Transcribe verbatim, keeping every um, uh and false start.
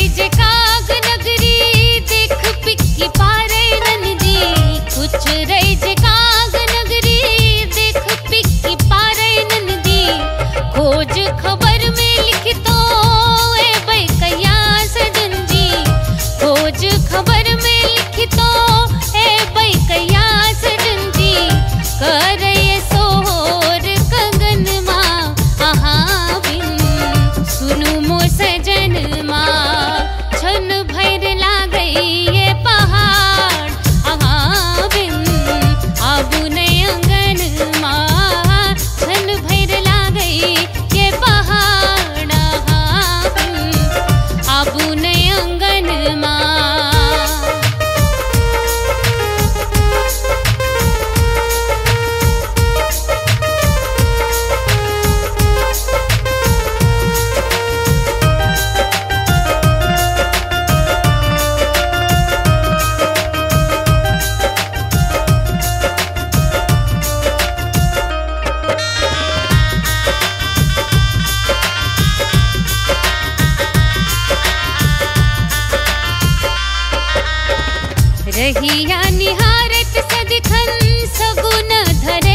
जे काग नगरी देख पिक्की पारे नंदी कुछ रही जे काग नगरी देख पिक्की पारे नंदी खोज खबर में लिख तो ए भाई कया सजन जी खोज खबर में लिख तो ए भाई कया सजन जी कर ये सोहर कंगन माँ आहा बिन सुनु मो सजन माँ छन भैर लागई ये पहाड़ आहा बिन आबू ने अंगन माँ छन भैर लागई ये पहाड़ आहा बिन आबू ने अंगन माँ रहिया निहारत सदिखन सगुन धरे